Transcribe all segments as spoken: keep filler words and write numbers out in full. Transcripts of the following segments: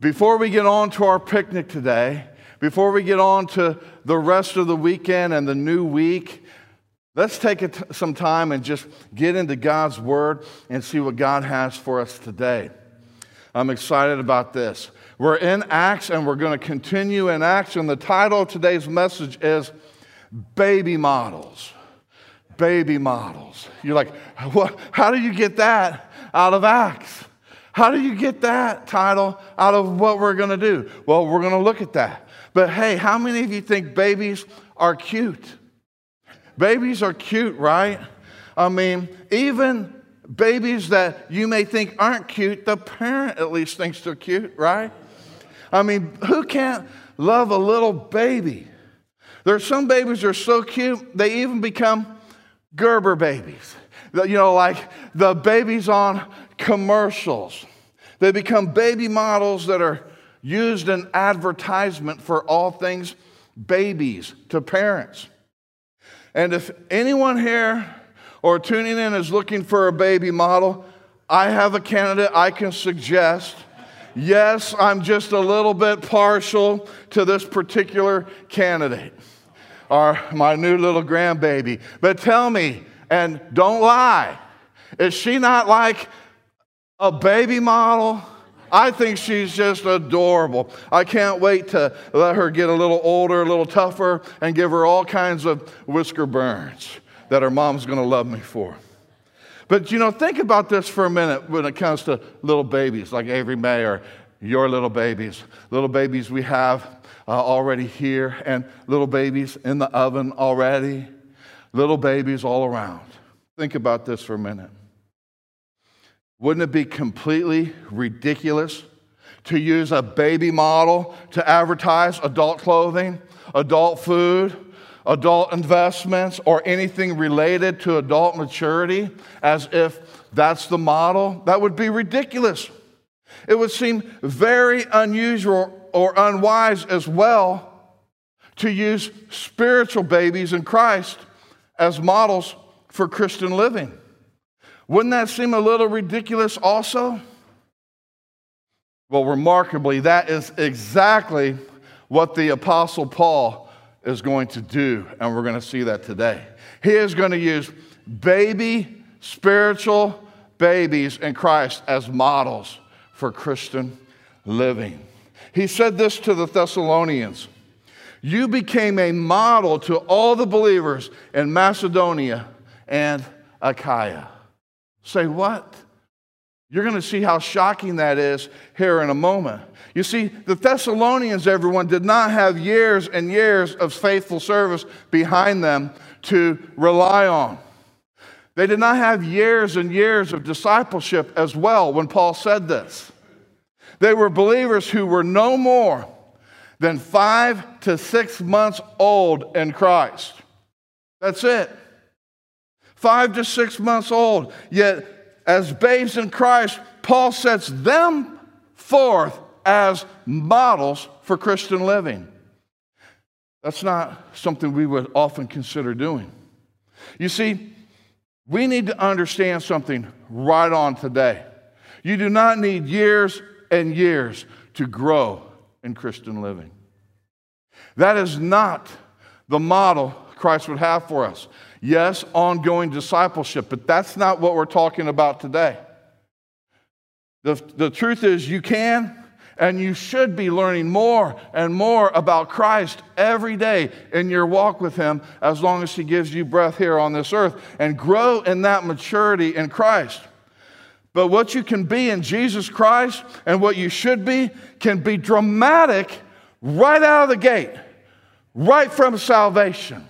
Before we get on to our picnic today, before we get on to the rest of the weekend and the new week, let's take a t- some time and just get into God's Word and see what God has for us today. I'm excited about this. We're in Acts, and we're going to continue in Acts, and the title of today's message is Baby Models. Baby Models. You're like, what? How do you get that out of Acts? How do you get that title out of what we're going to do? Well, we're going to look at that. But hey, how many of you think babies are cute? Babies are cute, right? I mean, even babies that you may think aren't cute, the parent at least thinks they're cute, right? I mean, who can't love a little baby? There are some babies that are so cute, they even become Gerber babies. You know, like the babies on commercials. They become baby models that are used in advertisement for all things babies to parents. And if anyone here or tuning in is looking for a baby model, I have a candidate I can suggest. Yes, I'm just a little bit partial to this particular candidate, or my new little grandbaby. But tell me, and don't lie, is she not like a baby model? I think she's just adorable. I can't wait to let her get a little older, a little tougher, and give her all kinds of whisker burns that her mom's going to love me for. But, you know, think about this for a minute when it comes to little babies like Avery May or your little babies. Little babies we have uh, already here, and little babies in the oven already. Little babies all around. Think about this for a minute. Wouldn't it be completely ridiculous to use a baby model to advertise adult clothing, adult food, adult investments, or anything related to adult maturity as if that's the model? That would be ridiculous. It would seem very unusual or unwise as well to use spiritual babies in Christ as models for Christian living. Wouldn't that seem a little ridiculous also? Well, remarkably, that is exactly what the Apostle Paul is going to do, and we're going to see that today. He is going to use baby, spiritual babies in Christ as models for Christian living. He said this to the Thessalonians: "You became a model to all the believers in Macedonia and Achaia." Say what? You're going to see how shocking that is here in a moment. You see, the Thessalonians, everyone, did not have years and years of faithful service behind them to rely on. They did not have years and years of discipleship as well when Paul said this. They were believers who were no more than five to six months old in Christ. That's it. Five to six months old. Yet, as babes in Christ, Paul sets them forth as models for Christian living. That's not something we would often consider doing. You see, we need to understand something right on today. You do not need years and years to grow in Christian living. That is not the model Christ would have for us. Yes, ongoing discipleship, but that's not what we're talking about today. The, the truth is you can and you should be learning more and more about Christ every day in your walk with Him as long as He gives you breath here on this earth, and grow in that maturity in Christ. But what you can be in Jesus Christ and what you should be can be dramatic right out of the gate, right from salvation.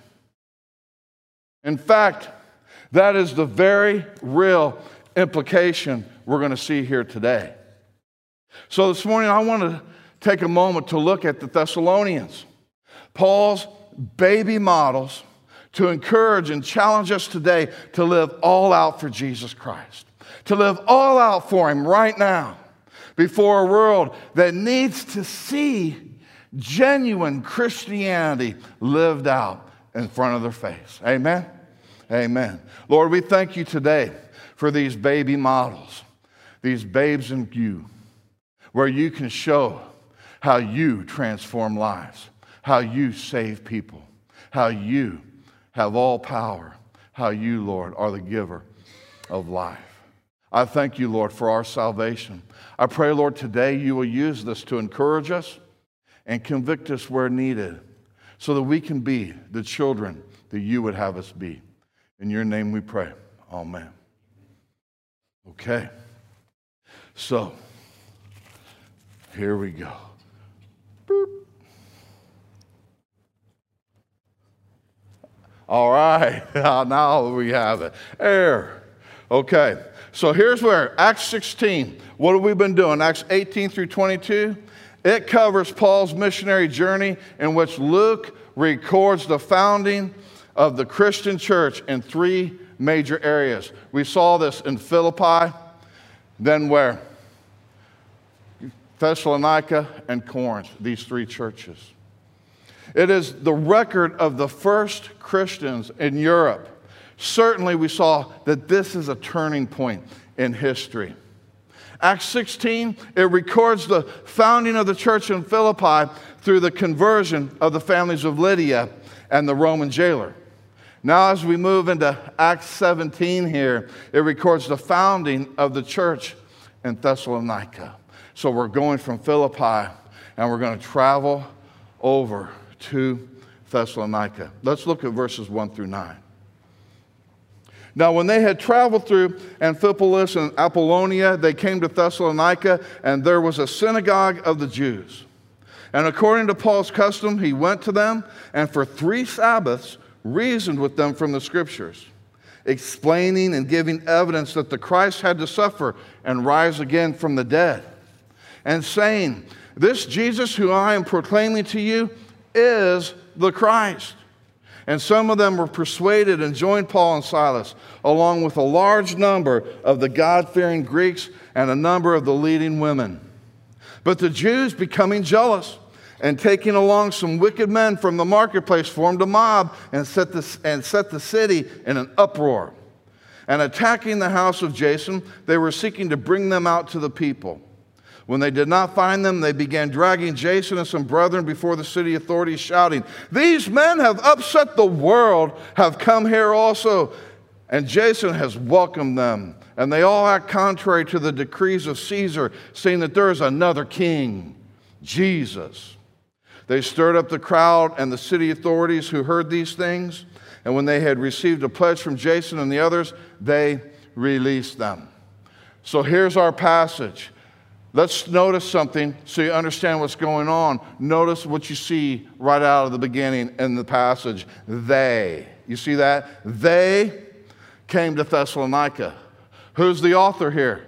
In fact, that is the very real implication we're going to see here today. So this morning, I want to take a moment to look at the Thessalonians, Paul's baby models, to encourage and challenge us today to live all out for Jesus Christ, to live all out for Him right now before a world that needs to see genuine Christianity lived out in front of their face. Amen? Amen. Lord, we thank You today for these baby models, these babes in You. where you can show how you transform lives, how you save people, how you have all power, how you, Lord, are the giver of life. I thank you, Lord, for our salvation. I pray, Lord, today you will use this to encourage us and convict us where needed so that we can be the children that you would have us be. In your name we pray. Amen. Okay. So, here we go. Boop. All right. Now we have it. Air. Okay. So here's where Acts sixteen. What have we been doing? Acts eighteen through twenty-two. It covers Paul's missionary journey in which Luke records the founding of the Christian church in three major areas. We saw this in Philippi, then where? Thessalonica and Corinth, these three churches. It is the record of the first Christians in Europe. Certainly we saw that this is a turning point in history. Acts sixteen, it records the founding of the church in Philippi through the conversion of the families of Lydia and the Roman jailer. Now as we move into Acts seventeen here, it records the founding of the church in Thessalonica. So we're going from Philippi and we're going to travel over to Thessalonica. Let's look at verses one through nine. Now, when they had traveled through Amphipolis and Apollonia, they came to Thessalonica, and there was a synagogue of the Jews. And according to Paul's custom, he went to them, and for three Sabbaths reasoned with them from the Scriptures, explaining and giving evidence that the Christ had to suffer and rise again from the dead, and saying, "This Jesus who I am proclaiming to you is the Christ." And some of them were persuaded and joined Paul and Silas, along with a large number of the God-fearing Greeks and a number of the leading women. But the Jews, becoming jealous and taking along some wicked men from the marketplace, formed a mob and set the, and set the city in an uproar. And attacking the house of Jason, they were seeking to bring them out to the people. When they did not find them, they began dragging Jason and some brethren before the city authorities, shouting, "These men have upset the world, have come here also." And Jason has welcomed them. And they all act contrary to the decrees of Caesar, saying that there is another king, Jesus. They stirred up the crowd and the city authorities who heard these things. And when they had received a pledge from Jason and the others, they released them. So here's our passage. Let's notice something so you understand what's going on. Notice what you see right out of the beginning in the passage. They. You see that? They came to Thessalonica. Who's the author here?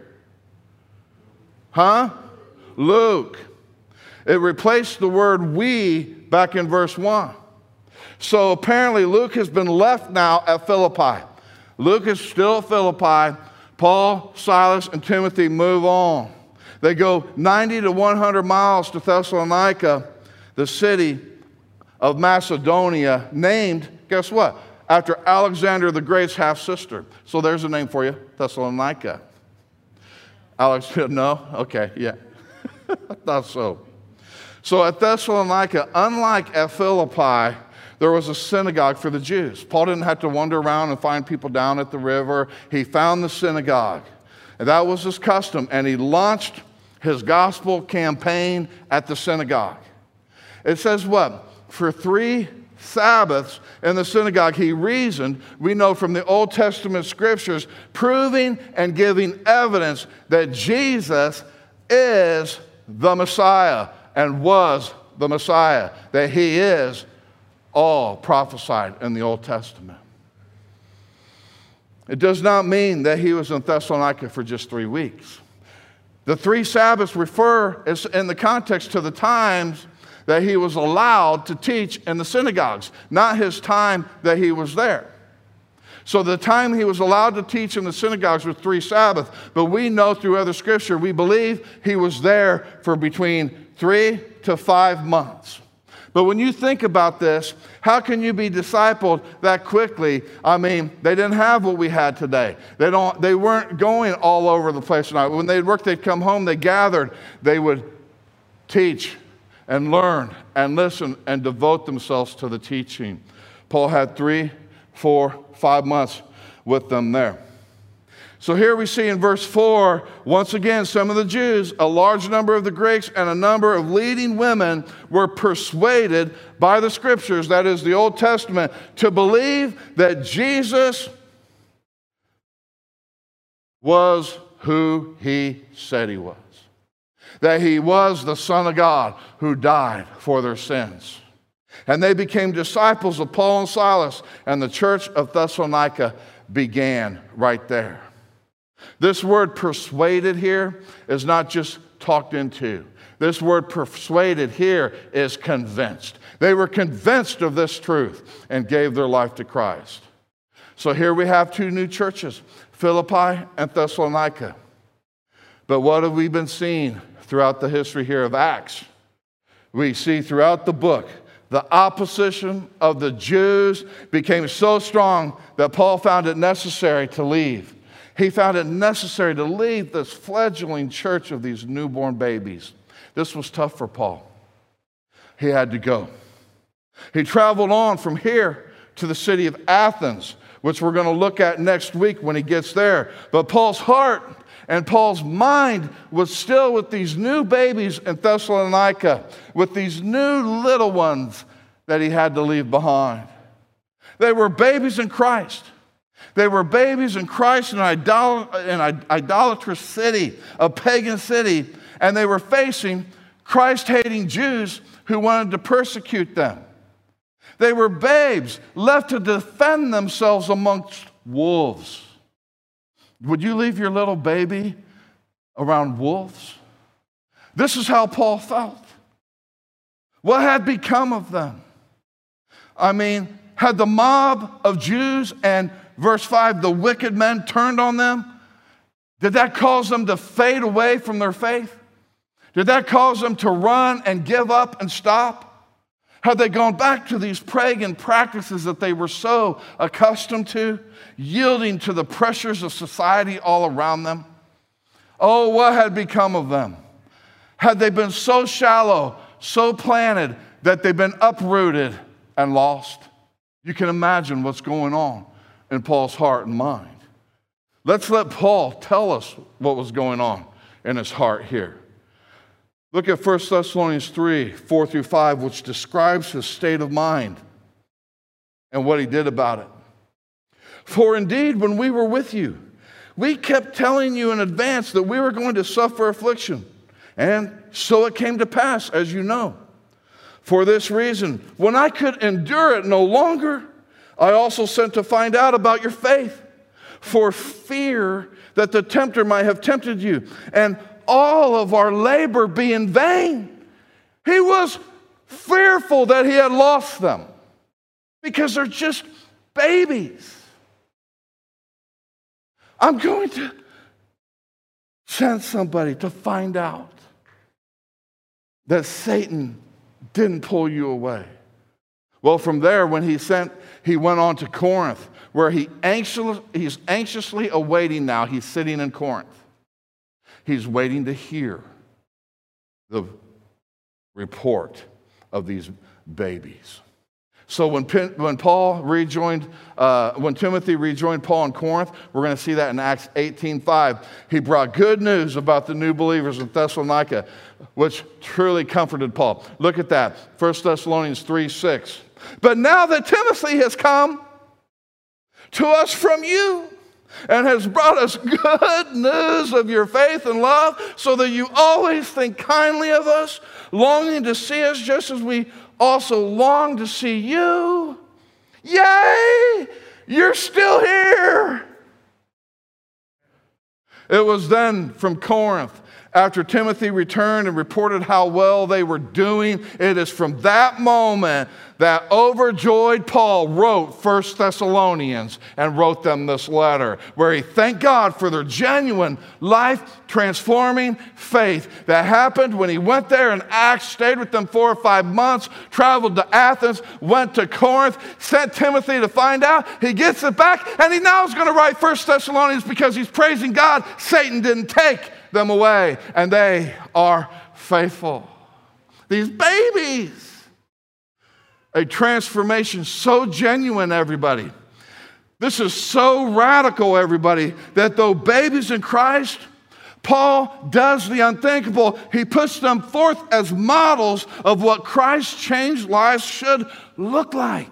Huh? Luke. It replaced the word we back in verse one. So apparently Luke has been left now at Philippi. Luke is still at Philippi. Paul, Silas, and Timothy move on. They go ninety to one hundred miles to Thessalonica, the city of Macedonia, named, guess what? After Alexander the Great's half-sister. So there's a name for you, Thessalonica. Alex, no? Okay, yeah. I thought so. So at Thessalonica, unlike at Philippi, there was a synagogue for the Jews. Paul didn't have to wander around and find people down at the river. He found the synagogue. And that was his custom. And he launched his gospel campaign at the synagogue. It says what? For three Sabbaths in the synagogue, he reasoned, we know from the Old Testament scriptures, proving and giving evidence that Jesus is the Messiah and was the Messiah, that he is all prophesied in the Old Testament. It does not mean that he was in Thessalonica for just three weeks. The three Sabbaths refer in the context to the times that he was allowed to teach in the synagogues, not his time that he was there. So the time he was allowed to teach in the synagogues was three Sabbaths, but we know through other scripture, we believe he was there for between three to five months. But when you think about this, how can you be discipled that quickly? I mean, they didn't have what we had today. They don't. They weren't going all over the place. When they'd work, they'd come home, they gathered, they would teach and learn and listen and devote themselves to the teaching. Paul had three, four, five months with them there. So here we see in verse four, once again, some of the Jews, a large number of the Greeks, and a number of leading women were persuaded by the Scriptures, that is the Old Testament, to believe that Jesus was who he said he was. That he was the Son of God who died for their sins. And they became disciples of Paul and Silas, and the church of Thessalonica began right there. This word persuaded here is not just talked into. This word persuaded here is convinced. They were convinced of this truth and gave their life to Christ. So here we have two new churches, Philippi and Thessalonica. But what have we been seeing throughout the history here of Acts? We see throughout the book, the opposition of the Jews became so strong that Paul found it necessary to leave. He found it necessary to leave this fledgling church of these newborn babies. This was tough for Paul. He had to go. He traveled on from here to the city of Athens, which we're going to look at next week when he gets there. But Paul's heart and Paul's mind was still with these new babies in Thessalonica, with these new little ones that he had to leave behind. They were babies in Christ. They were babies in Christ in an, idol- in an idolatrous city, a pagan city, and they were facing Christ-hating Jews who wanted to persecute them. They were babes left to defend themselves amongst wolves. Would you leave your little baby around wolves? This is how Paul felt. What had become of them? I mean, had the mob of Jews and, verse five, the wicked men turned on them? Did that cause them to fade away from their faith? Did that cause them to run and give up and stop? Had they gone back to these pagan practices that they were so accustomed to, yielding to the pressures of society all around them? Oh, what had become of them? Had they been so shallow, so planted, that they've been uprooted and lost? You can imagine what's going on in Paul's heart and mind. Let's let Paul tell us what was going on in his heart here. Look at First Thessalonians three, four through five, which describes his state of mind and what he did about it. For indeed, when we were with you, we kept telling you in advance that we were going to suffer affliction. And so it came to pass, as you know. For this reason, when I could endure it no longer, I also sent to find out about your faith, for fear that the tempter might have tempted you, and all of our labor be in vain. He was fearful that he had lost them, because they're just babies. I'm going to send somebody to find out that Satan didn't pull you away. Well, from there, when he sent, he went on to Corinth, where he anxious, he's anxiously awaiting now. He's sitting in Corinth. He's waiting to hear the report of these babies. So when, when Paul rejoined, uh, when Timothy rejoined Paul in Corinth, we're going to see that in Acts eighteen five. He brought good news about the new believers in Thessalonica, which truly comforted Paul. Look at that, First Thessalonians three six. But now that Timothy has come to us from you and has brought us good news of your faith and love, so that you always think kindly of us, longing to see us just as we also long to see you. Yay! You're still here. It was then from Corinth, after Timothy returned and reported how well they were doing, it is from that moment that overjoyed Paul wrote First Thessalonians and wrote them this letter, where he thanked God for their genuine, life-transforming faith that happened when he went there in Acts, stayed with them four or five months, traveled to Athens, went to Corinth, sent Timothy to find out. He gets it back, and he now is going to write First Thessalonians because he's praising God. Satan didn't take them away, and they are faithful. These babies. A transformation so genuine, everybody. This is so radical, everybody, that though babies in Christ, Paul does the unthinkable. He puts them forth as models of what Christ's changed lives should look like.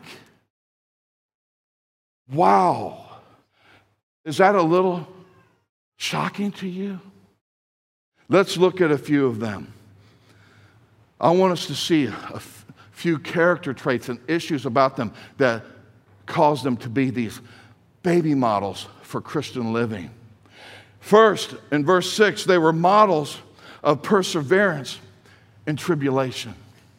Wow. Is that a little shocking to you? Let's look at a few of them. I want us to see a few character traits and issues about them that cause them to be these baby models for Christian living. First, in verse six, they were models of perseverance in tribulation.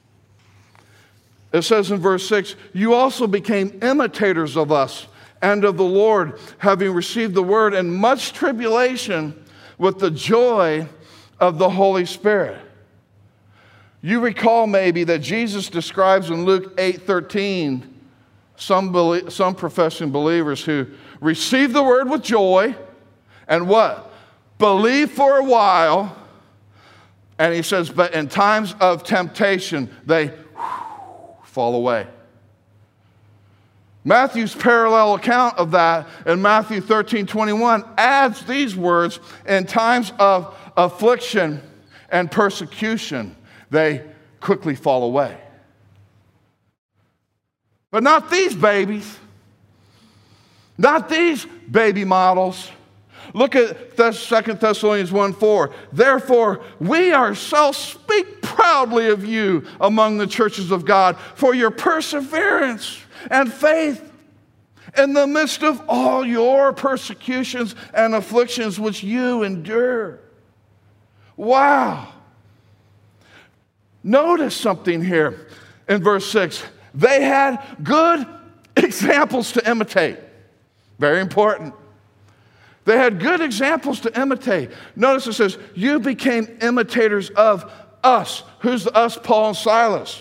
It says in verse six, you also became imitators of us and of the Lord, having received the word in much tribulation with the joy of the Holy Spirit. You recall maybe that Jesus describes in Luke eight thirteen some, belie- some professing believers who receive the word with joy and what? Believe for a while. And he says, but in times of temptation, they fall away. Matthew's parallel account of that in Matthew thirteen twenty-one adds these words, in times of affliction and persecution, they quickly fall away. But not these babies. Not these baby models. Look at Second Thessalonians one four. Therefore, we ourselves speak proudly of you among the churches of God for your perseverance and faith in the midst of all your persecutions and afflictions which you endure. Wow. Notice something here in verse six. They had good examples to imitate. Very important. They had good examples to imitate. Notice it says, you became imitators of us. Who's the us? Paul and Silas.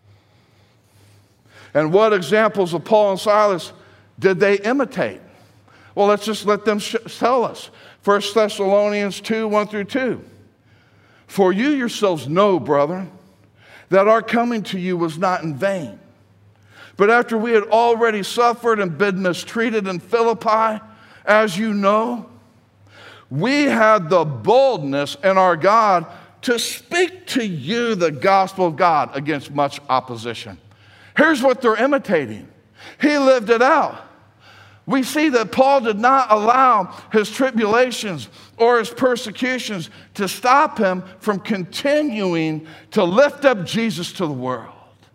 And what examples of Paul and Silas did they imitate? Well, let's just let them sh- tell us. First Thessalonians two, one through two. For you yourselves know, brethren, that our coming to you was not in vain. But after we had already suffered and been mistreated in Philippi, as you know, we had the boldness in our God to speak to you the gospel of God against much opposition. Here's what they're imitating. He lived it out. We see that Paul did not allow his tribulations or his persecutions to stop him from continuing to lift up Jesus to the world.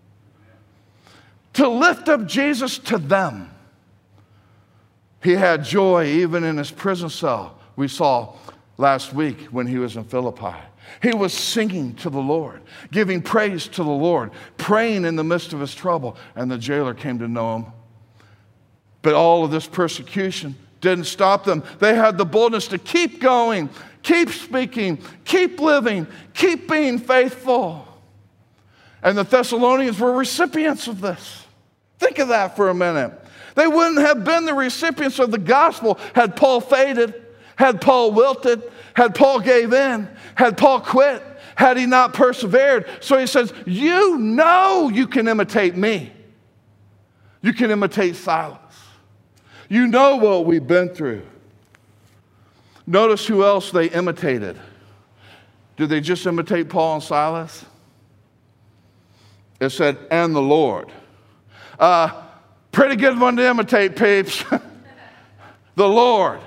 To lift up Jesus to them. He had joy even in his prison cell. We saw last week when he was in Philippi. He was singing to the Lord, giving praise to the Lord, praying in the midst of his trouble, and the jailer came to know him. But all of this persecution didn't stop them. They had the boldness to keep going, keep speaking, keep living, keep being faithful. And the Thessalonians were recipients of this. Think of that for a minute. They wouldn't have been the recipients of the gospel had Paul faded, had Paul wilted, had Paul gave in, had Paul quit, had he not persevered. So he says, you know you can imitate me. You can imitate Silas. You know what we've been through. Notice who else they imitated. Did they just imitate Paul and Silas? It said, and the Lord. Uh, pretty good one to imitate, peeps. The Lord.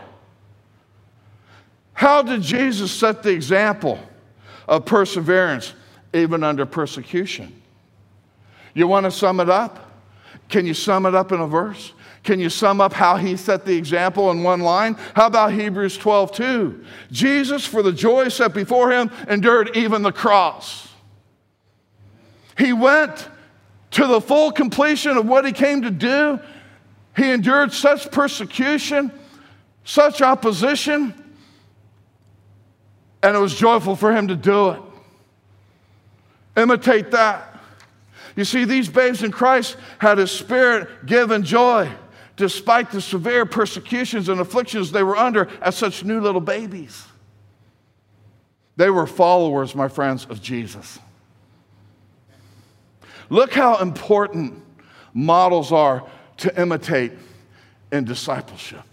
How did Jesus set the example of perseverance even under persecution? You want to sum it up? Can you sum it up in a verse? Can you sum up how he set the example in one line? How about Hebrews twelve two? Jesus, for the joy set before him, endured even the cross. He went to the full completion of what he came to do. He endured such persecution, such opposition, and it was joyful for him to do it. Imitate that. You see, these babes in Christ had a Spirit-given joy despite the severe persecutions and afflictions they were under as such new little babies. They were followers, my friends, of Jesus. Look how important models are to imitate in discipleship.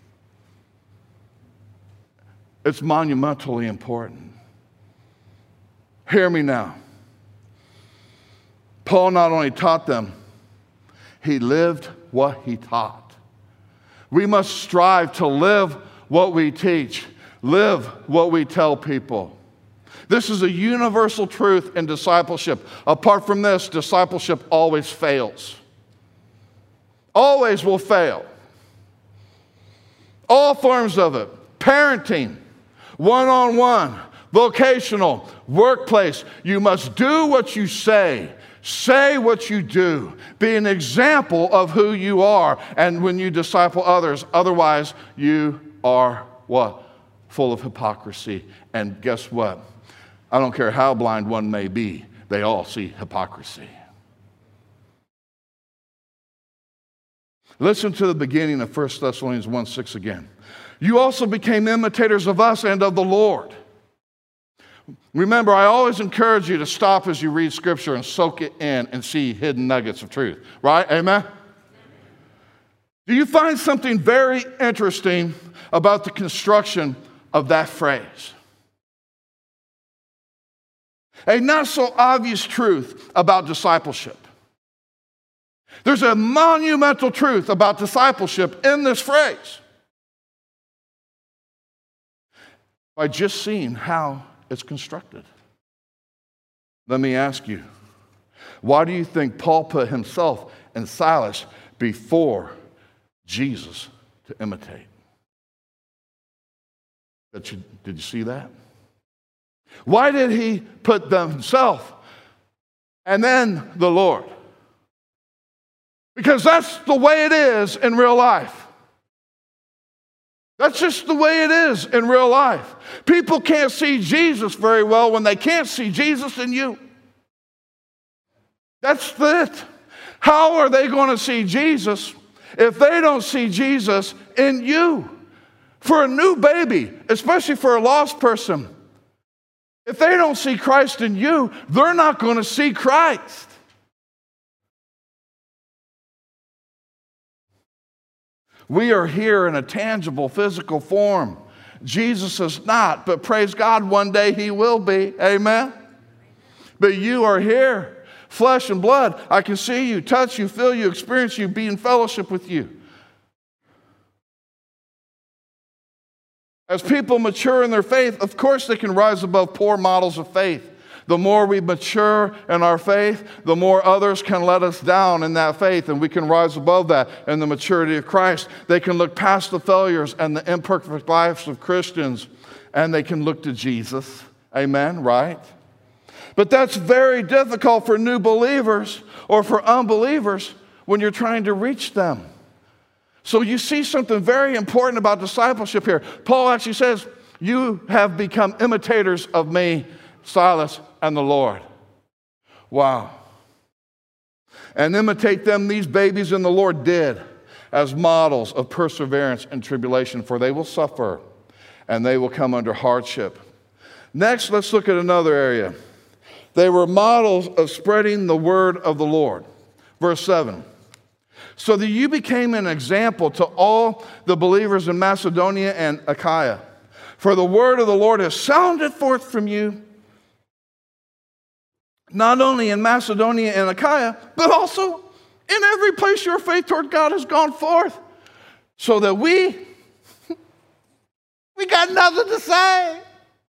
It's monumentally important. Hear me now. Paul not only taught them, he lived what he taught. We must strive to live what we teach, live what we tell people. This is a universal truth in discipleship. Apart from this, discipleship always fails. Always will fail. All forms of it. Parenting, one-on-one, vocational, workplace. You must do what you say. Say what you do. Be an example of who you are. And when you disciple others, otherwise you are what? Full of hypocrisy. And guess what? I don't care how blind one may be, they all see hypocrisy. Listen to the beginning of First Thessalonians one six again. You also became imitators of us and of the Lord. Remember, I always encourage you to stop as you read Scripture and soak it in and see hidden nuggets of truth. Right? Amen? Do you find something very interesting about the construction of that phrase? A not so obvious truth about discipleship. There's a monumental truth about discipleship in this phrase. By just seeing how it's constructed. Let me ask you, why do you think Paul put himself and Silas before Jesus to imitate? Did you, did you see that? Why did he put them himself and then the Lord? Because that's the way it is in real life. That's just the way it is in real life. People can't see Jesus very well when they can't see Jesus in you. That's it. How are they going to see Jesus if they don't see Jesus in you? For a new baby, especially for a lost person, if they don't see Christ in you, they're not going to see Christ. We are here in a tangible, physical form. Jesus is not, but praise God, one day he will be. Amen? But you are here, flesh and blood. I can see you, touch you, feel you, experience you, be in fellowship with you. As people mature in their faith, of course they can rise above poor models of faith. The more we mature in our faith, the more others can let us down in that faith, and we can rise above that in the maturity of Christ. They can look past the failures and the imperfect lives of Christians, and they can look to Jesus. Amen, right? But that's very difficult for new believers or for unbelievers when you're trying to reach them. So you see something very important about discipleship here. Paul actually says, you have become imitators of me, Silas, and the Lord. Wow. And imitate them, these babies in the Lord did, as models of perseverance and tribulation, for they will suffer and they will come under hardship. Next, let's look at another area. They were models of spreading the word of the Lord. Verse seven. So that you became an example to all the believers in Macedonia and Achaia. For the word of the Lord has sounded forth from you, not only in Macedonia and Achaia, but also in every place your faith toward God has gone forth. So that we, we got nothing to say.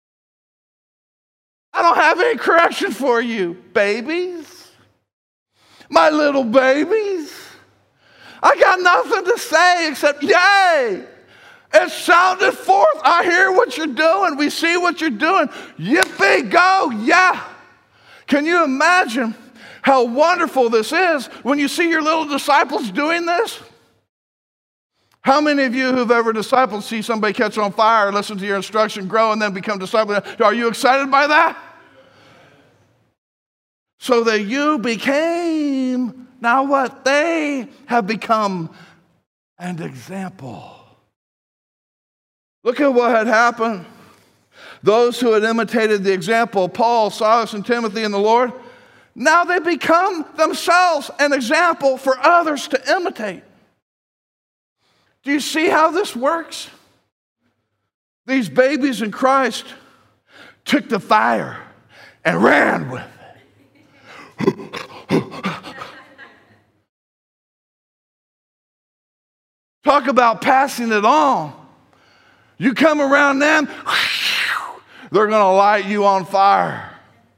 I don't have any correction for you, babies. My little babies. I got nothing to say except, yay! It sounded forth. I hear what you're doing. We see what you're doing. Yippee, go, yeah. Can you imagine how wonderful this is when you see your little disciples doing this? How many of you who've ever discipled see somebody catch on fire, listen to your instruction, grow, and then become disciples? Are you excited by that? So that you became, now what? They have become an example. Look at what had happened. Those who had imitated the example, Paul, Silas, and Timothy in the Lord, now they become themselves an example for others to imitate. Do you see how this works? These babies in Christ took the fire and ran with it. Talk about passing it on. You come around them, they're going to light you on fire.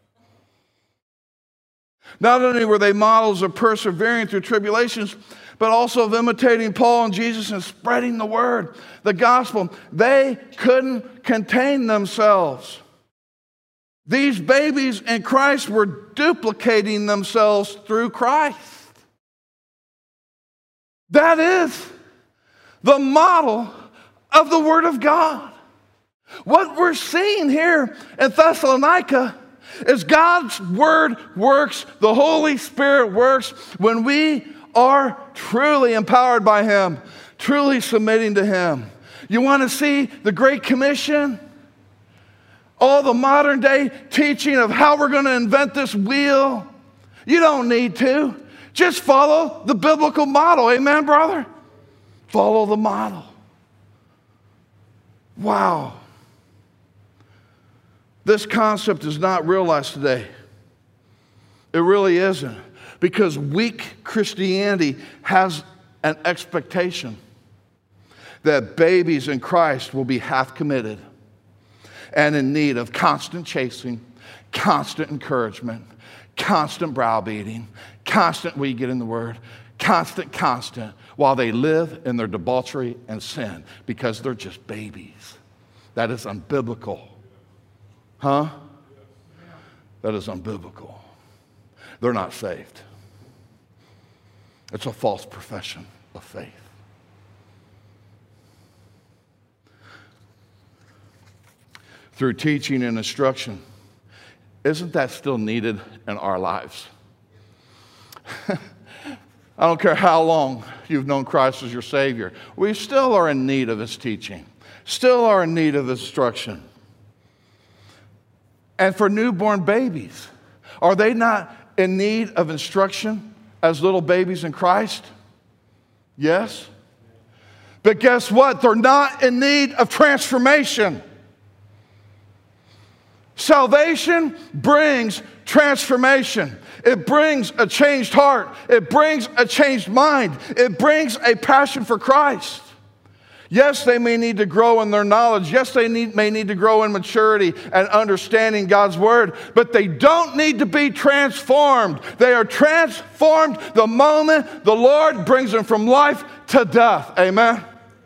Not only were they models of persevering through tribulations, but also of imitating Paul and Jesus and spreading the word, the gospel. They couldn't contain themselves. These babies in Christ were duplicating themselves through Christ. That is the model of the Word of God. What we're seeing here in Thessalonica is God's Word works, the Holy Spirit works when we are truly empowered by Him, truly submitting to Him. You want to see the Great Commission? All the modern day teaching of how we're going to invent this wheel? You don't need to. Just follow the biblical model. Amen, brother? Follow the model. Wow. This concept is not realized today. It really isn't. Because weak Christianity has an expectation that babies in Christ will be half committed and in need of constant chasing, constant encouragement, constant browbeating, constant, we get in the Word, constant, constant, while they live in their debauchery and sin because they're just babies. That is unbiblical. Huh? That is unbiblical. They're not saved. It's a false profession of faith. Through teaching and instruction, isn't that still needed in our lives? I don't care how long you've known Christ as your Savior. We still are in need of His teaching. Still are in need of instruction. And for newborn babies, are they not in need of instruction as little babies in Christ? Yes. But guess what? They're not in need of transformation. Salvation brings transformation. It brings a changed heart. It brings a changed mind. It brings a passion for Christ. Yes, they may need to grow in their knowledge. Yes, they need, may need to grow in maturity and understanding God's Word. But they don't need to be transformed. They are transformed the moment the Lord brings them from life to death. Amen?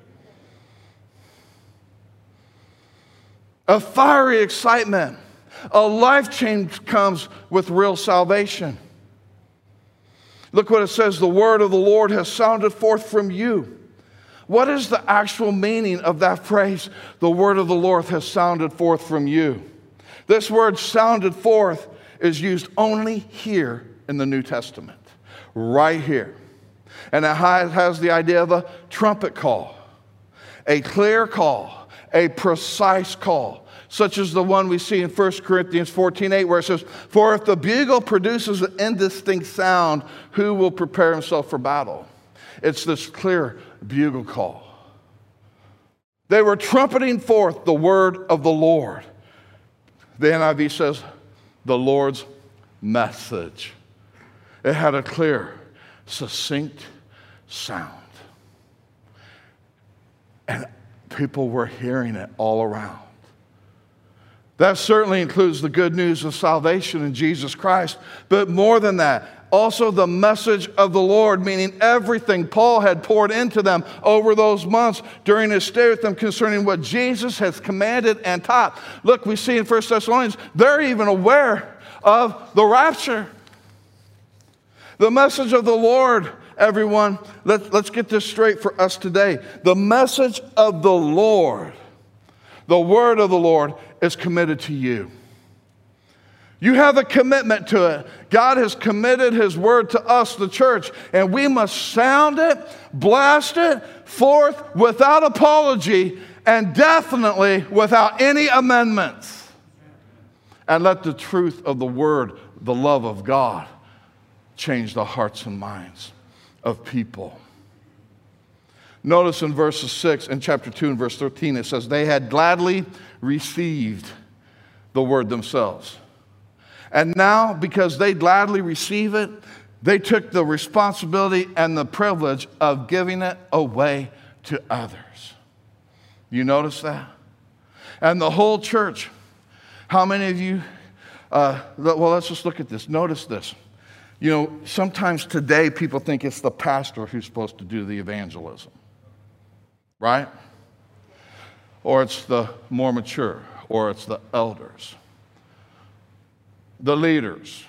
A fiery excitement, a life change comes with real salvation. Look what it says, the word of the Lord has sounded forth from you. What is the actual meaning of that phrase? The word of the Lord has sounded forth from you. This word sounded forth is used only here in the New Testament, right here. And it has the idea of a trumpet call, a clear call, a precise call, such as the one we see in First Corinthians fourteen eight, where it says, for if the bugle produces an indistinct sound, who will prepare himself for battle? It's this clear bugle call. They were trumpeting forth the word of the Lord. The N I V says, the Lord's message. It had a clear, succinct sound. And people were hearing it all around. That certainly includes the good news of salvation in Jesus Christ. But more than that, Also the message of the Lord, meaning everything Paul had poured into them over those months during his stay with them concerning what Jesus has commanded and taught. Look, we see in First Thessalonians, they're even aware of the rapture. The message of the Lord, everyone, let, let's get this straight for us today. The message of the Lord, the word of the Lord, is committed to you. You have a commitment to it. God has committed his word to us, the church, and we must sound it, blast it forth without apology and definitely without any amendments. And let the truth of the word, the love of God, change the hearts and minds of people. Notice in verses six and chapter two and verse thirteen, it says, they had gladly received the word themselves. And now, because they gladly receive it, they took the responsibility and the privilege of giving it away to others. You notice that? And the whole church, how many of you, uh, well, let's just look at this. Notice this. You know, sometimes today people think it's the pastor who's supposed to do the evangelism, right? Or it's the more mature, or it's the elders, the leaders.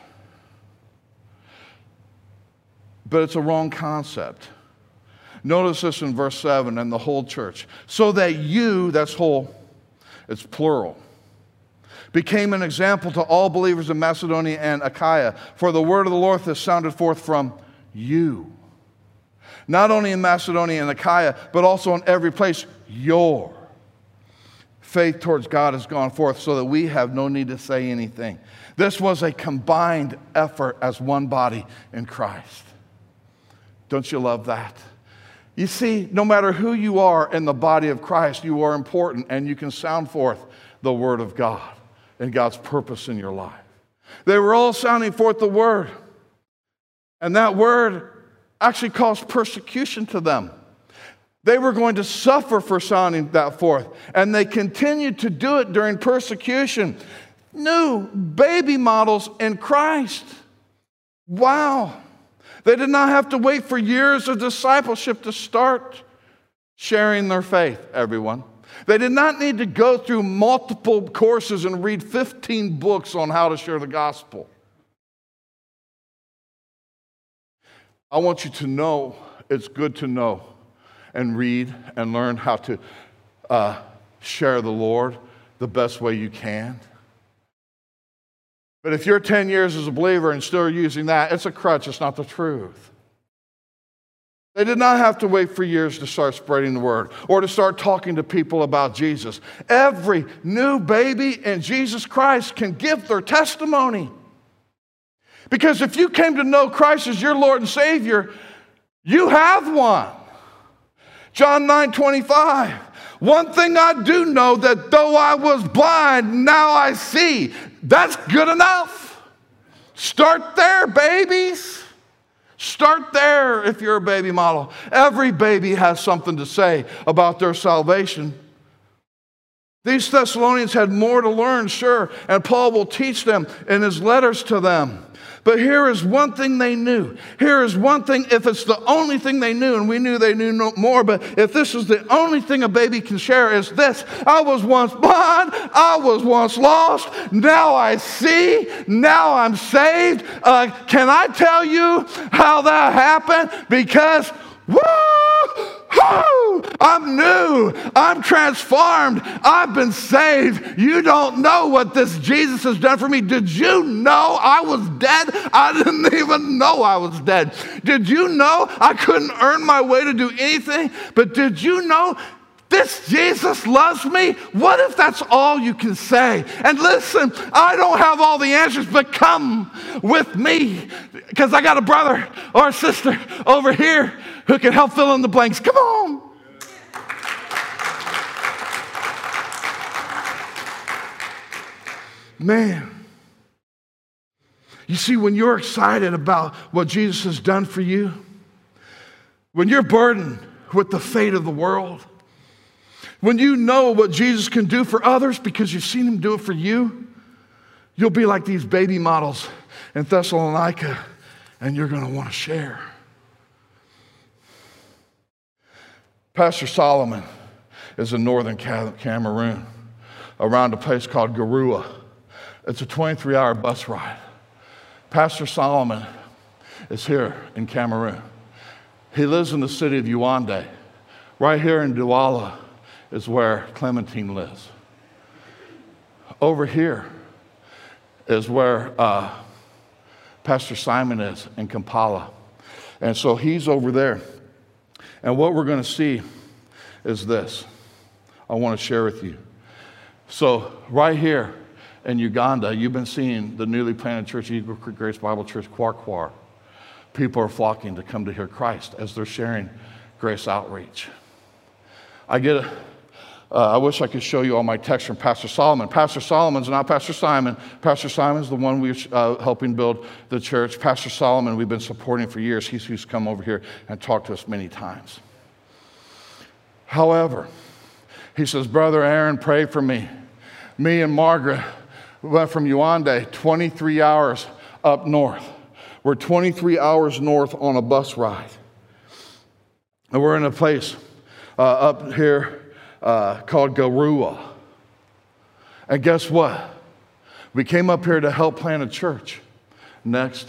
But it's a wrong concept. Notice this in verse seven, and the whole church. So that you, that's whole, it's plural, became an example to all believers in Macedonia and Achaia. For the word of the Lord has sounded forth from you. Not only in Macedonia and Achaia, but also in every place, your faith towards God has gone forth so that we have no need to say anything. This was a combined effort as one body in Christ. Don't you love that? You see, no matter who you are in the body of Christ, you are important, and you can sound forth the word of God and God's purpose in your life. They were all sounding forth the word. And that word actually caused persecution to them. They were going to suffer for sounding that forth. And they continued to do it during persecution. New baby models in Christ. Wow. They did not have to wait for years of discipleship to start sharing their faith, everyone. They did not need to go through multiple courses and read fifteen books on how to share the gospel. I want you to know, it's good to know and read and learn how to uh, share the Lord the best way you can. But if you're ten years as a believer and still using that, it's a crutch, it's not the truth. They did not have to wait for years to start spreading the word or to start talking to people about Jesus. Every new baby in Jesus Christ can give their testimony. Because if you came to know Christ as your Lord and Savior, you have one. John nine twenty-five. One thing I do know, that though I was blind, now I see. That's good enough. Start there, babies. Start there if you're a baby model. Every baby has something to say about their salvation. These Thessalonians had more to learn, sure, and Paul will teach them in his letters to them. But here is one thing they knew. Here is one thing, if it's the only thing they knew, and we knew they knew no more, but if this is the only thing a baby can share, is this: I was once blind, I was once lost, now I see, now I'm saved. Uh, can I tell you how that happened? Because, woo! I'm new. I'm transformed. I've been saved. You don't know what this Jesus has done for me. Did you know I was dead? I didn't even know I was dead. Did you know I couldn't earn my way to do anything? But did you know this Jesus loves me? What if that's all you can say? And listen, I don't have all the answers, but come with me, because I got a brother or a sister over here who can help fill in the blanks. Come on. Man, you see, when you're excited about what Jesus has done for you, when you're burdened with the fate of the world, when you know what Jesus can do for others because you've seen him do it for you, you'll be like these baby models in Thessalonica and you're going to want to share. Pastor Solomon is in northern Cameroon, around a place called Garua. It's a twenty-three hour bus ride. Pastor Solomon is here in Cameroon. He lives in the city of Yaoundé. Right here in Douala is where Clementine lives. Over here is where uh, Pastor Simon is in Kampala. And so he's over there. And what we're going to see is this. I want to share with you. So right here in Uganda, you've been seeing the newly planted church, Eagle Creek Grace Bible Church, Kwarkwar. People are flocking to come to hear Christ as they're sharing Grace Outreach. I get a, uh, I wish I could show you all my texts from Pastor Solomon. Pastor Solomon's not Pastor Simon. Pastor Simon's the one we're uh, helping build the church. Pastor Solomon, we've been supporting for years. He's who's come over here and talked to us many times. However, he says, Brother Aaron, pray for me. Me and Margaret went from Yaoundé twenty-three hours up north. We're twenty-three hours north on a bus ride. And we're in a place uh, up here uh, called Garua. And guess what? We came up here to help plant a church. Next.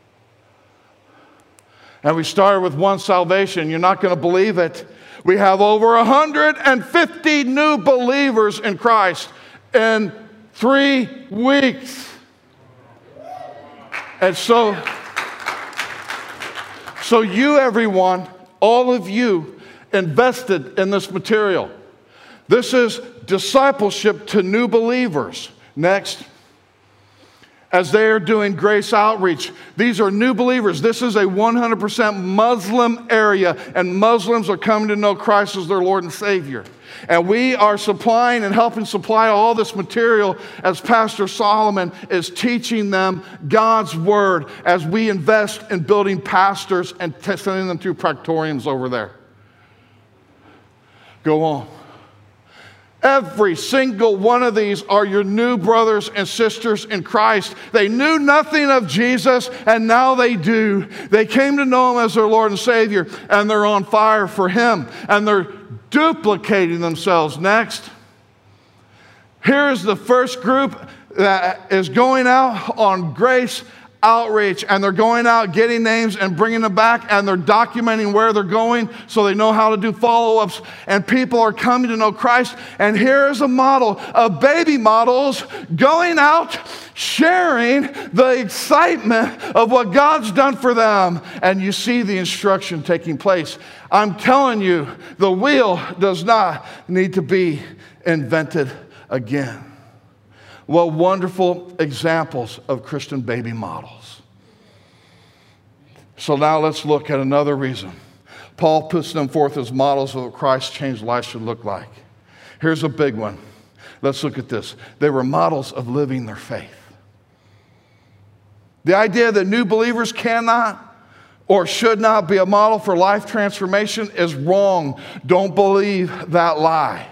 And we started with one salvation. You're not going to believe it. We have over one hundred fifty new believers in Christ in three weeks. And so, so you, everyone, all of you, invested in this material. This is discipleship to new believers. Next. As they are doing Grace Outreach, these are new believers. This is a one hundred percent Muslim area, and Muslims are coming to know Christ as their Lord and Savior. And we are supplying and helping supply all this material as Pastor Solomon is teaching them God's Word as we invest in building pastors and sending them through proctoriums over there. Go on. Every single one of these are your new brothers and sisters in Christ. They knew nothing of Jesus, and now they do. They came to know Him as their Lord and Savior, and they're on fire for Him, and they're duplicating themselves. Next. Here's the first group that is going out on Grace Outreach, and they're going out getting names and bringing them back, and they're documenting where they're going so they know how to do follow-ups, and people are coming to know Christ. And here is a model of baby models going out sharing the excitement of what God's done for them, and you see the instruction taking place. I'm telling you, the wheel does not need to be invented again. What wonderful examples of Christian baby models. So now let's look at another reason. Paul puts them forth as models of what Christ's changed life should look like. Here's a big one. Let's look at this. They were models of living their faith. The idea that new believers cannot or should not be a model for life transformation is wrong. Don't believe that lie.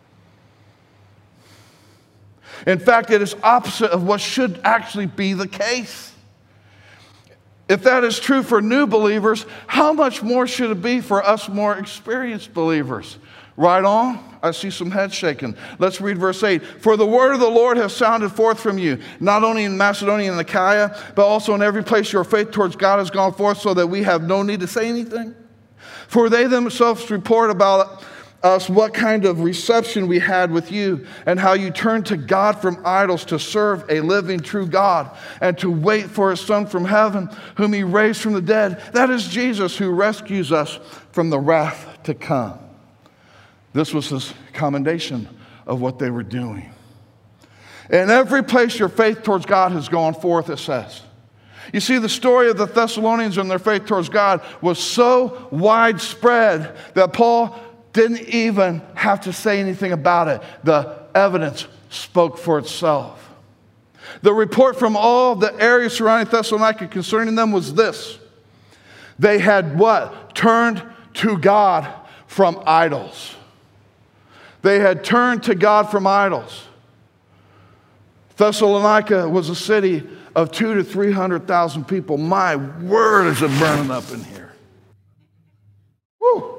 In fact, it is opposite of what should actually be the case. If that is true for new believers, how much more should it be for us more experienced believers? Right on? I see some heads shaking. Let's read verse eight. For the word of the Lord has sounded forth from you, not only in Macedonia and Achaia, but also in every place your faith towards God has gone forth, so that we have no need to say anything. For they themselves report about us what kind of reception we had with you, and how you turned to God from idols to serve a living true God, and to wait for His Son from heaven, whom He raised from the dead. That is Jesus, who rescues us from the wrath to come. This was His commendation of what they were doing. In every place your faith towards God has gone forth, it says. You see, the story of the Thessalonians and their faith towards God was so widespread that Paul didn't even have to say anything about it. The evidence spoke for itself. The report from all the areas surrounding Thessalonica concerning them was this. They had what? Turned to God from idols. They had turned to God from idols. Thessalonica was a city of two to three hundred thousand people. My word, is it burning up in here. Woo!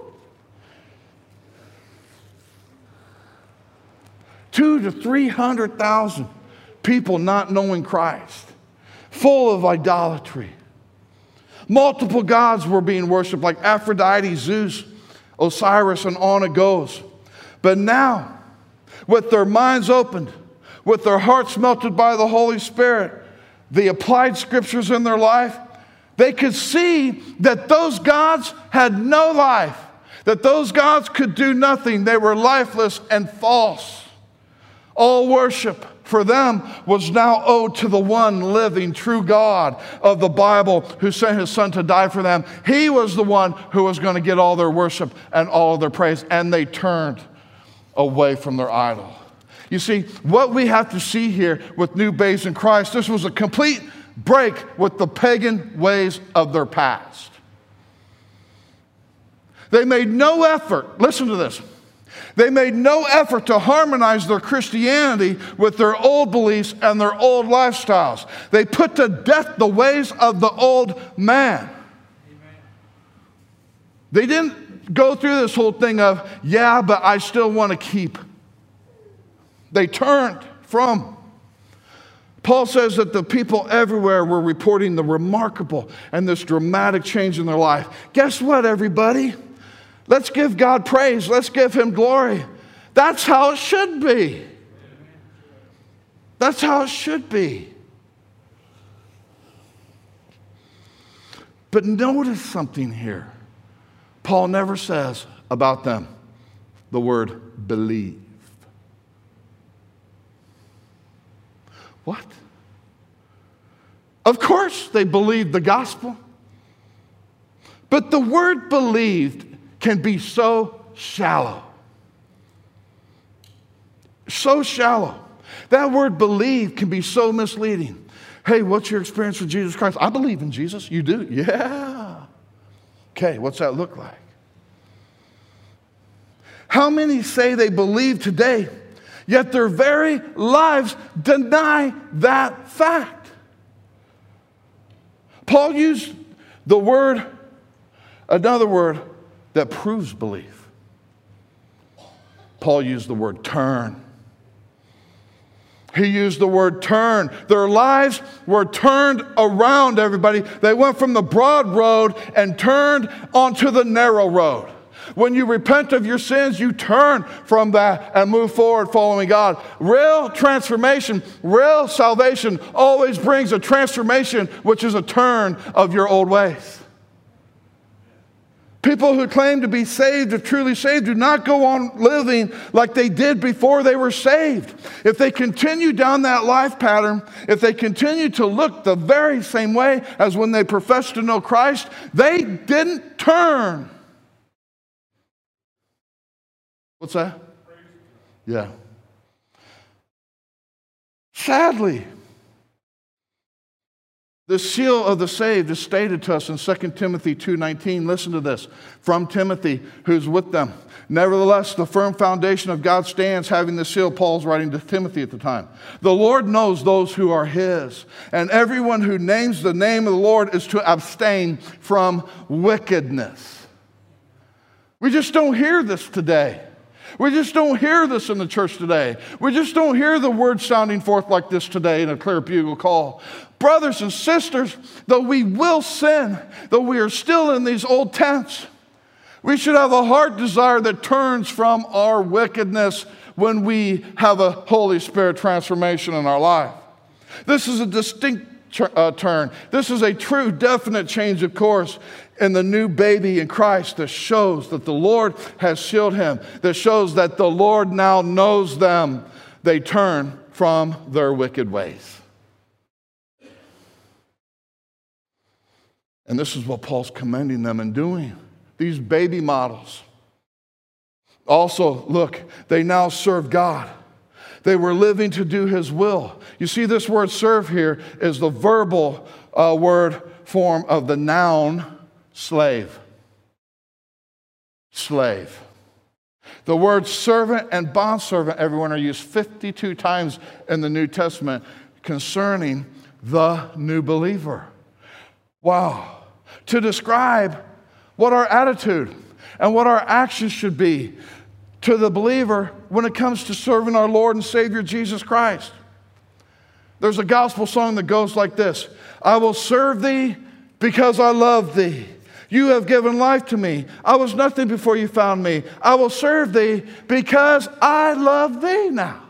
Two to three hundred thousand people not knowing Christ, full of idolatry. Multiple gods were being worshipped, like Aphrodite, Zeus, Osiris, and on it goes. But now, with their minds opened, with their hearts melted by the Holy Spirit, the applied scriptures in their life, they could see that those gods had no life, that those gods could do nothing. They were lifeless and false. All worship for them was now owed to the one living true God of the Bible who sent his son to die for them. He was the one who was going to get all their worship and all of their praise, and they turned away from their idol. You see, what we have to see here with new babes in Christ, this was a complete break with the pagan ways of their past. They made no effort, listen to this, they made no effort to harmonize their Christianity with their old beliefs and their old lifestyles. They put to death the ways of the old man. Amen. They didn't go through this whole thing of, yeah, but I still want to keep. They turned from. Paul says that the people everywhere were reporting the remarkable and this dramatic change in their life. Guess what, everybody? Let's give God praise. Let's give him glory. That's how it should be. That's how it should be. But notice something here. Paul never says about them the word believe. What? Of course they believed the gospel. But the word believed can be so shallow. So shallow. That word believe can be so misleading. Hey, what's your experience with Jesus Christ? I believe in Jesus. You do? Yeah. Okay, what's that look like? How many say they believe today, yet their very lives deny that fact? Paul used the word, another word, that proves belief. Paul used the word turn. He used the word turn. Their lives were turned around, everybody. They went from the broad road and turned onto the narrow road. When you repent of your sins, you turn from that and move forward following God. Real transformation, real salvation always brings a transformation, which is a turn of your old ways. People who claim to be saved, if truly saved, do not go on living like they did before they were saved. If they continue down that life pattern, if they continue to look the very same way as when they professed to know Christ, they didn't turn. What's that? Yeah. Sadly, the seal of the saved is stated to us in Second Timothy two nineteen. Listen to this. From Timothy, who's with them. Nevertheless, the firm foundation of God stands, having the seal. Paul's writing to Timothy at the time. The Lord knows those who are his, and everyone who names the name of the Lord is to abstain from wickedness. We just don't hear this today. We just don't hear this in the church today. We just don't hear the word sounding forth like this today in a clear bugle call. Brothers and sisters, though we will sin, though we are still in these old tents, we should have a heart desire that turns from our wickedness when we have a Holy Spirit transformation in our life. This is a distinct uh, turn. This is a true, definite change of course in the new baby in Christ that shows that the Lord has sealed him, that shows that the Lord now knows them. They turn from their wicked ways. And this is what Paul's commending them in doing. These baby models. Also, look, they now serve God. They were living to do his will. You see, this word serve here is the verbal uh, word form of the noun slave. Slave. The words servant and bondservant, everyone, are used fifty-two times in the New Testament concerning the new believer. Wow. To describe what our attitude and what our actions should be to the believer when it comes to serving our Lord and Savior Jesus Christ. There's a gospel song that goes like this: I will serve thee because I love thee. You have given life to me. I was nothing before you found me. I will serve thee because I love thee now.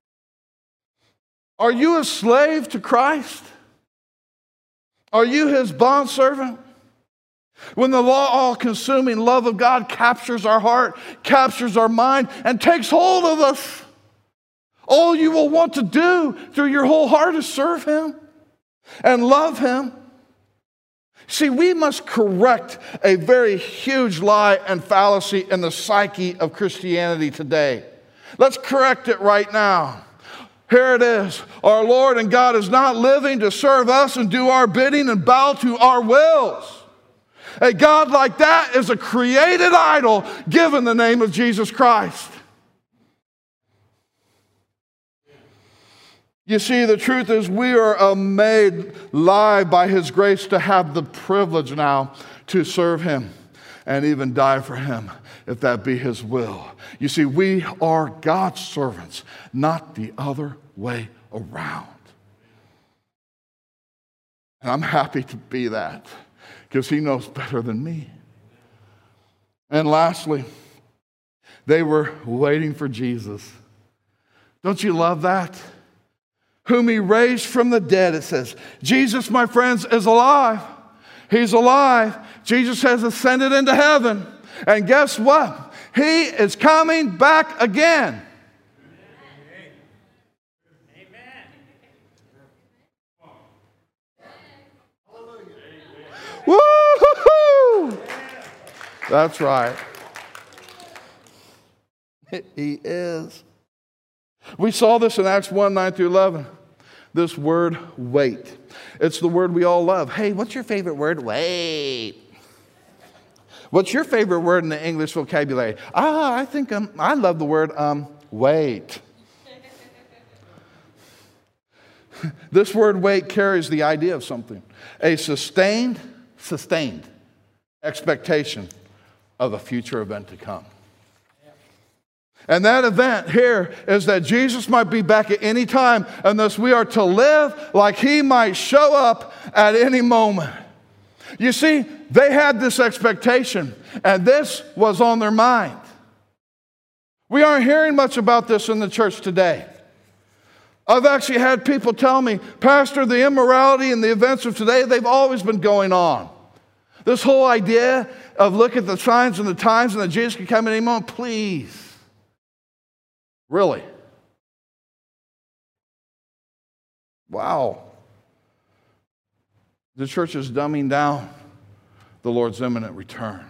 Are you a slave to Christ? Are you his bondservant? When the law all-consuming love of God captures our heart, captures our mind, and takes hold of us, all you will want to do through your whole heart is serve him and love him. See, we must correct a very huge lie and fallacy in the psyche of Christianity today. Let's correct it right now. Here it is. Our Lord and God is not living to serve us and do our bidding and bow to our wills. A God like that is a created idol given the name of Jesus Christ. You see, the truth is we are made live by his grace to have the privilege now to serve him and even die for him, if that be his will. You see, we are God's servants, not the other way around. And I'm happy to be that, because he knows better than me. And lastly, they were waiting for Jesus. Don't you love that? Whom he raised from the dead, it says. Jesus, my friends, is alive. He's alive. Jesus has ascended into heaven. And guess what? He is coming back again. Woo-hoo-hoo! That's right. He is. We saw this in Acts one, nine through eleven. This word, wait. It's the word we all love. Hey, what's your favorite word? Wait. What's your favorite word in the English vocabulary? Ah, I think um, I love the word um, wait. This word wait carries the idea of something. A sustained, sustained expectation of a future event to come. And that event here is that Jesus might be back at any time, and thus we are to live like he might show up at any moment. You see, they had this expectation, and this was on their mind. We aren't hearing much about this in the church today. I've actually had people tell me, Pastor, the immorality and the events of today, they've always been going on. This whole idea of look at the signs and the times and that Jesus can come at any moment, please. Really? Wow. The church is dumbing down the Lord's imminent return.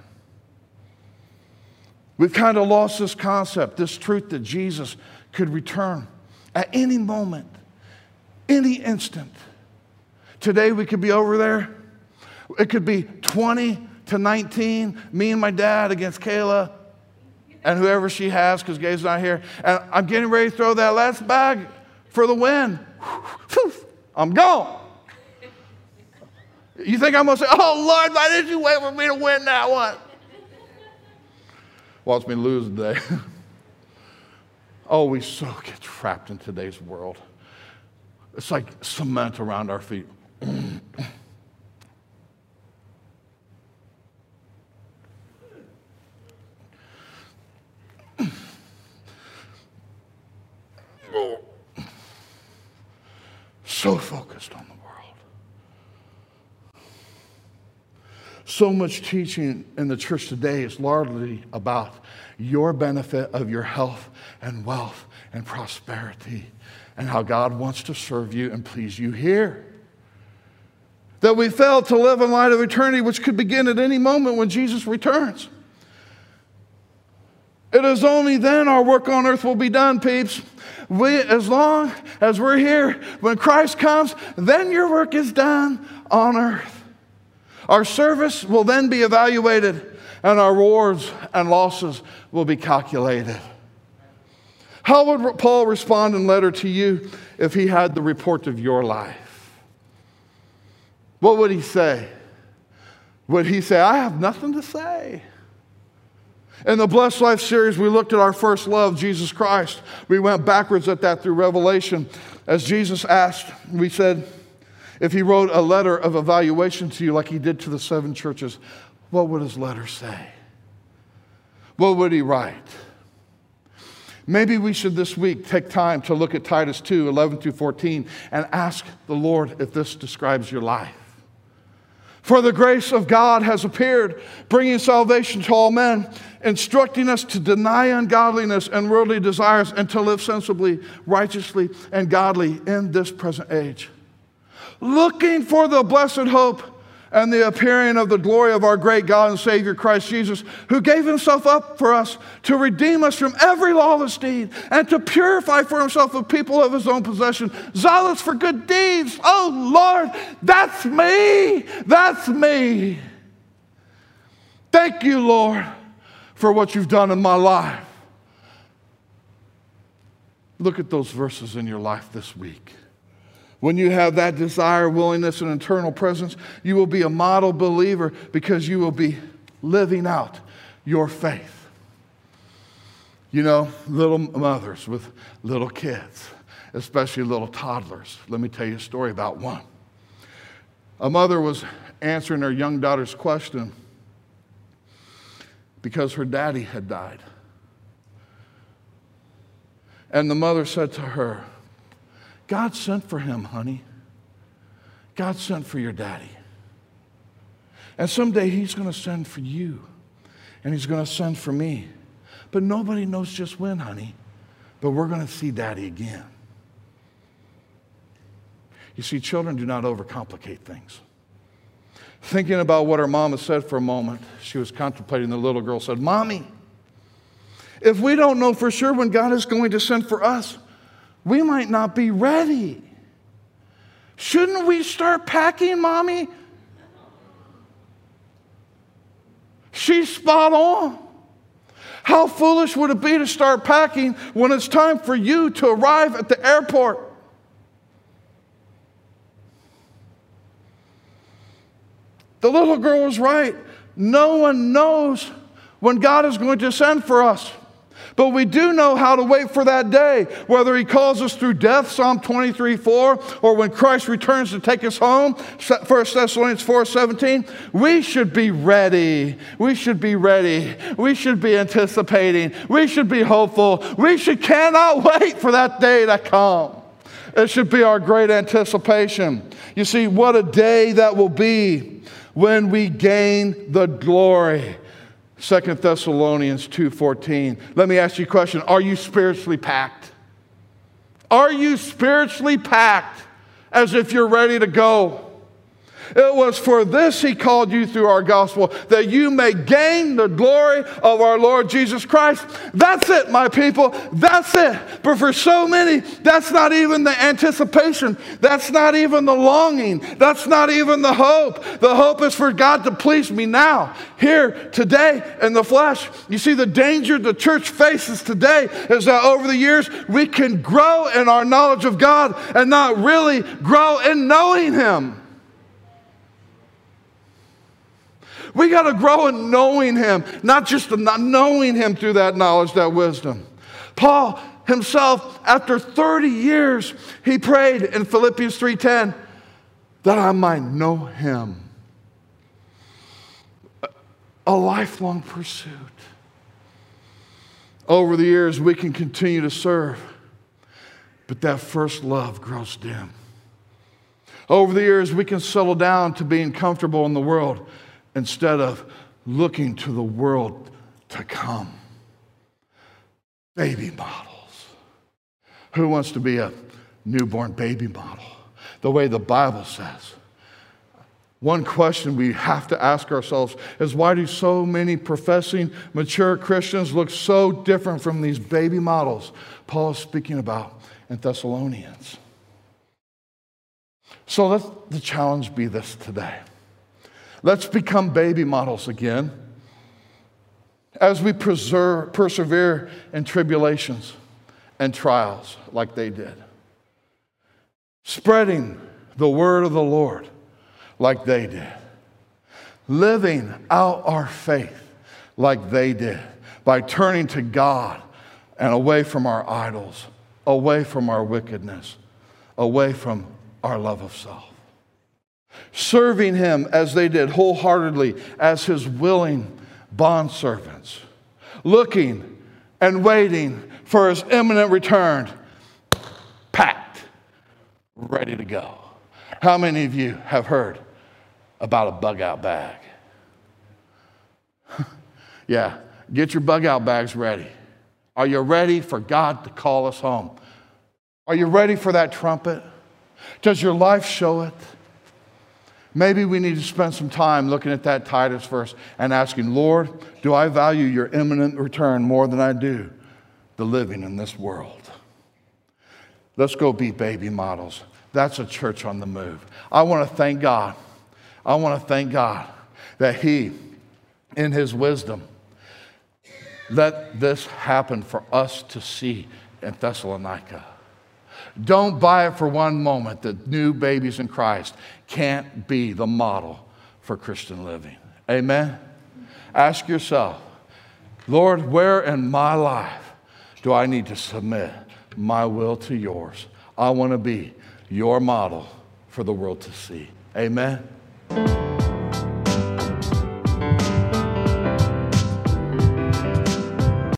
We've kind of lost this concept, this truth that Jesus could return at any moment, any instant. Today we could be over there. It could be twenty to nineteen, me and my dad against Kayla and whoever she has, because Gabe's not here. And I'm getting ready to throw that last bag for the win. I'm gone. You think I'm going to say, oh, Lord, why did you wait for me to win that one? Watch me lose today. Oh, we so get trapped in today's world. It's like cement around our feet. So focused on the world. So much teaching in the church today is largely about your benefit of your health and wealth and prosperity and how God wants to serve you and please you here. That we fail to live in light of eternity, which could begin at any moment when Jesus returns. It is only then our work on earth will be done, peeps. We, as long as we're here, when Christ comes, then your work is done on earth. Our service will then be evaluated, and our rewards and losses will be calculated. How would Paul respond in letter to you if he had the report of your life? what would he say? Would he say, I have nothing to say? In the Blessed Life series, we looked at our first love, Jesus Christ. We went backwards at that through Revelation. As Jesus asked, we said, if he wrote a letter of evaluation to you like he did to the seven churches, what would his letter say? What would he write? Maybe we should this week take time to look at Titus two, eleven through fourteen, and ask the Lord if this describes your life. For the grace of God has appeared, bringing salvation to all men, instructing us to deny ungodliness and worldly desires and to live sensibly, righteously, and godly in this present age. Looking for the blessed hope and the appearing of the glory of our great God and Savior Christ Jesus, who gave himself up for us to redeem us from every lawless deed and to purify for himself a people of his own possession, zealous for good deeds. Oh Lord, that's me. That's me. Thank you, Lord, for what you've done in my life. Look at those verses in your life this week. When you have that desire, willingness, and internal presence, you will be a model believer because you will be living out your faith. You know, little mothers with little kids, especially little toddlers. Let me tell you a story about one. A mother was answering her young daughter's question because her daddy had died. And the mother said to her, God sent for him, honey. God sent for your daddy. And someday he's going to send for you. And he's going to send for me. But nobody knows just when, honey. But we're going to see daddy again. You see, children do not overcomplicate things. Thinking about what her mama said for a moment, she was contemplating. The little girl said, Mommy, if we don't know for sure when God is going to send for us, we might not be ready. Shouldn't we start packing, Mommy? She's spot on. How foolish would it be to start packing when it's time for you to arrive at the airport? The little girl was right. No one knows when God is going to send for us. But we do know how to wait for that day, whether he calls us through death, Psalm twenty-three four, or when Christ returns to take us home, First Thessalonians four seventeen. We should be ready. We should be ready. We should be anticipating. We should be hopeful. We should cannot wait for that day to come. It should be our great anticipation. You see, what a day that will be when we gain the glory. Second Thessalonians two fourteen. Let me ask you a question. Are you spiritually packed? Are you spiritually packed as if you're ready to go? It was for this he called you through our gospel, that you may gain the glory of our Lord Jesus Christ. That's it, my people. That's it. But for so many, that's not even the anticipation. That's not even the longing. That's not even the hope. The hope is for God to please me now, here, today, in the flesh. You see, the danger the church faces today is that over the years, we can grow in our knowledge of God and not really grow in knowing him. We got to grow in knowing him, not just not knowing him through that knowledge, that wisdom. Paul himself, after thirty years, he prayed in Philippians three ten that I might know him. A lifelong pursuit. Over the years, we can continue to serve, but that first love grows dim. Over the years, we can settle down to being comfortable in the world, instead of looking to the world to come. Baby models. Who wants to be a newborn baby model? The way the Bible says. One question we have to ask ourselves is, why do so many professing mature Christians look so different from these baby models Paul is speaking about in Thessalonians? So let the challenge be this today. Let's become baby models again as we preserve, persevere in tribulations and trials like they did. Spreading the word of the Lord like they did. Living out our faith like they did by turning to God and away from our idols, away from our wickedness, away from our love of self. Serving him as they did wholeheartedly as his willing bondservants. Looking and waiting for his imminent return. Packed, ready to go. How many of you have heard about a bug out bag? Yeah, get your bug out bags ready. Are you ready for God to call us home? Are you ready for that trumpet? Does your life show it? Maybe we need to spend some time looking at that Titus verse and asking, Lord, do I value your imminent return more than I do the living in this world? Let's go be baby models. That's a church on the move. I want to thank God. I want to thank God that he, in his wisdom, let this happen for us to see in Thessalonica. Don't buy it for one moment that new babies in Christ can't be the model for Christian living. Amen? Ask yourself, Lord, where in my life do I need to submit my will to yours? I want to be your model for the world to see. Amen?